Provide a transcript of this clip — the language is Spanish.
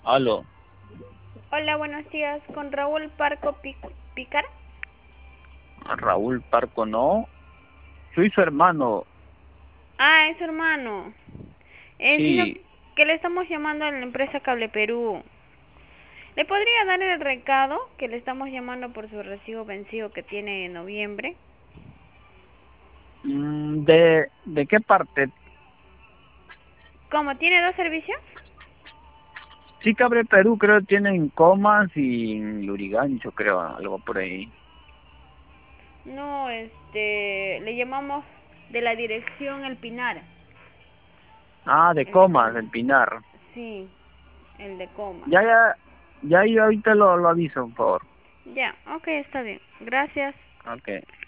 Aló, Hola, buenos días. Con Raúl Parco Picar. Raúl Parco, no. Soy su hermano. Ah, es su hermano. Sino Sí. que le estamos llamando a la empresa Cable Perú. ¿Le podría dar el recado que le estamos llamando por su recibo vencido que tiene en noviembre? ¿De qué parte? ¿Cómo tiene dos servicios? Sí, Cabre Perú, creo que tienen Comas y Lurigancho, creo, algo por ahí. No, le llamamos de la dirección El Pinar. Ah, de El de Comas, Comas. del Pinar. Sí, el de Comas. Ya, ya, ya, yo ahorita lo aviso, por favor. Ya, ok, está bien. Gracias. Ok.